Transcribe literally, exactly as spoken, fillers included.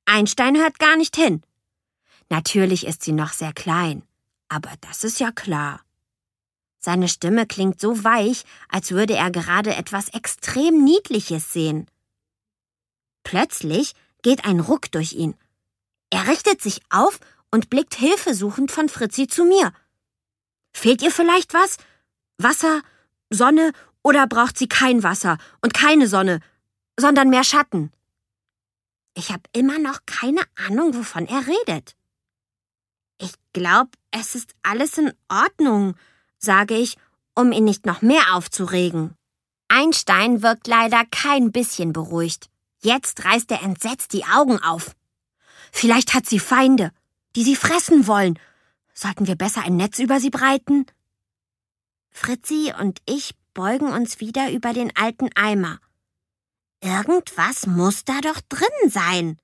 Einstein hört gar nicht hin. Natürlich ist sie noch sehr klein, aber das ist ja klar. Seine Stimme klingt so weich, als würde er gerade etwas extrem Niedliches sehen. Plötzlich geht ein Ruck durch ihn. Er richtet sich auf und blickt hilfesuchend von Fritzi zu mir. Fehlt ihr vielleicht was? Wasser, Sonne oder braucht sie kein Wasser und keine Sonne, sondern mehr Schatten? Ich habe immer noch keine Ahnung, wovon er redet. Ich glaube, es ist alles in Ordnung, sage ich, um ihn nicht noch mehr aufzuregen. Einstein wirkt leider kein bisschen beruhigt. Jetzt reißt er entsetzt die Augen auf. Vielleicht hat sie Feinde, die sie fressen wollen. Sollten wir besser ein Netz über sie breiten? Fritzi und ich beugen uns wieder über den alten Eimer. Irgendwas muss da doch drin sein.